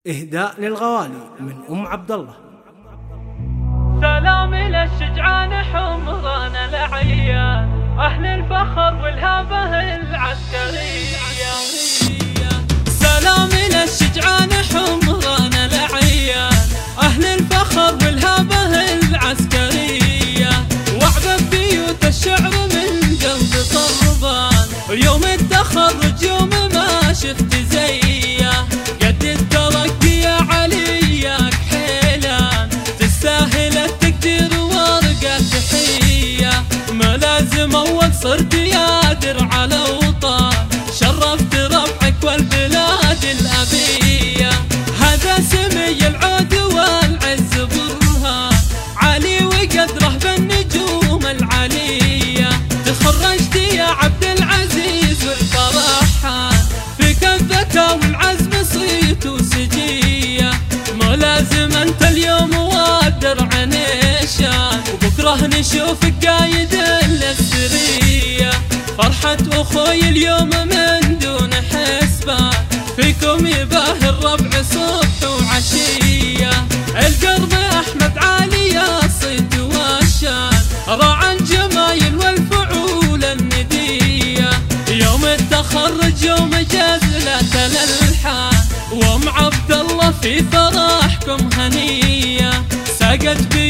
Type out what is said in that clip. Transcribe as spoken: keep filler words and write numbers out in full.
إهداء للغوالي من أم عبد الله. سلام للشجعان حمران العيان، أهل الفخر والهابة العسكرية. سلام للشجعان حمران العيان، أهل الفخر والهابة العسكرية. وعبد بيوت الشعر من قلب طربان، يوم التخرج يوم ما شفت زيه. قد الترقي يا علي ياك حيلان، تستاهل التقدير ورقة تحية. ملازم أول صرت يا درع الأوطان، شرفت ربعك والبلاد الأبية. هذا سمي العود والعز برهان، علي وقدره بالنجوم العالية. تخرجت يا عبد العزيز والفرحان، فيك الذكاء والعزم صيت وسجية. ملازم أنت اليوم والدرع نشان، وبكره نشوفك قايد للسرية. فرحة أخوي اليوم من دون حسبان، فيكم يباهي الربع صبح وعشية. القرب أحمد علي يا صيت والشان، راعى الجمايل والفعول الندية. يوم التخرج يوم جزلة الألحان، وام عبد الله في فرحكم هنية. ساقت بي